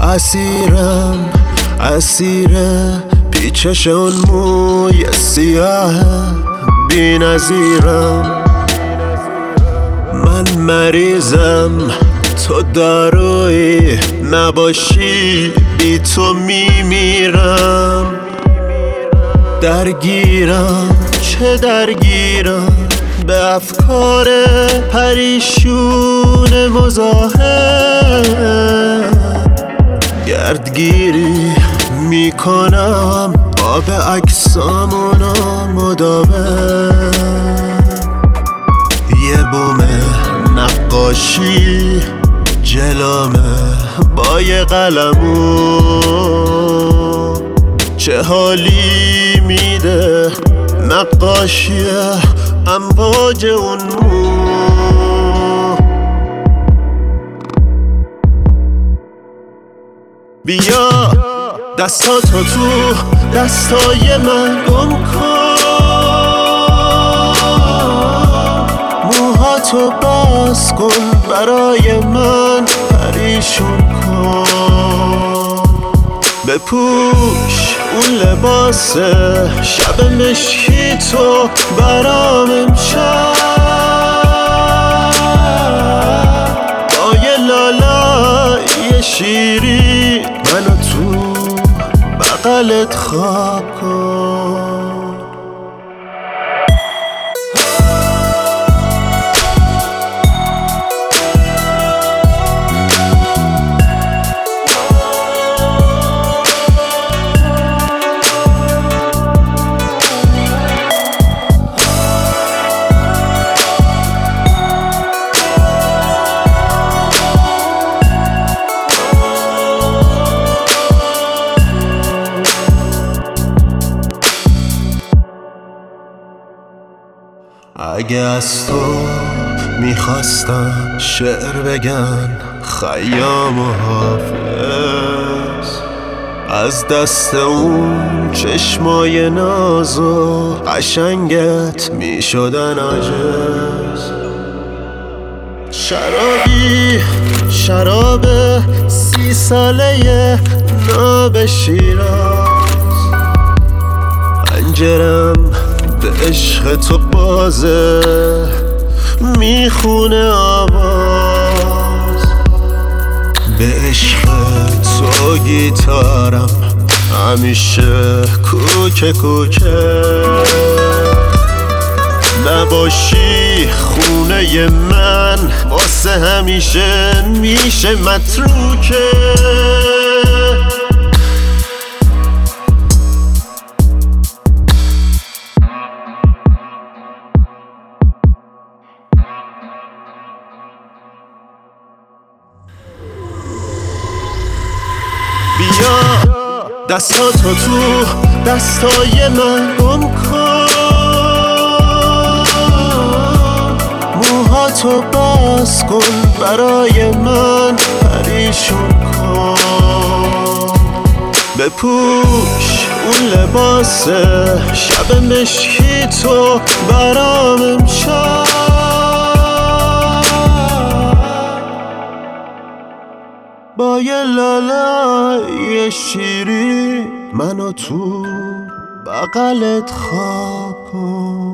اسیر پیچش اون موی سیاه بی نظیرم. من مریضم تو دارویی نباشی بی تو میمیرم. درگیرم چه درگیرم به افکار پریشون مزاحم. گردگیری میکنم آب اجسامونو مداوم. یه بوم نقاشی جلومه با یه قلمو، چه حالی میده نقاشی امواج اون مو. بیا دستاتو تو دستای من گم کن، موهاتو باز کن برای من پریشون کن. بپوش اون لباس شب مشکی تو برام امشب، با یه لالای شیری منو تو بغلت خواب کن. اگه از تو میخواستن شعر بگن خیام و حافظ، از دست اون چشمای ناز و قشنگت میشدن عاجز. شراب 30 ساله ناب شیراز، پنجرم به عشق تو بازه میخونه آواز. به عشق تو گیتارم همیشه کوکه کوکه، نباشی خونه من واسه همیشه میشه متروکه. بیا دستاتو تو دستای من گم کن، موهاتو باز کن برای من پریشون کن. بپوش اون لباس شب مشکی تو برام امشب، با یه لالای شیری منو تو بغلت خواب کن.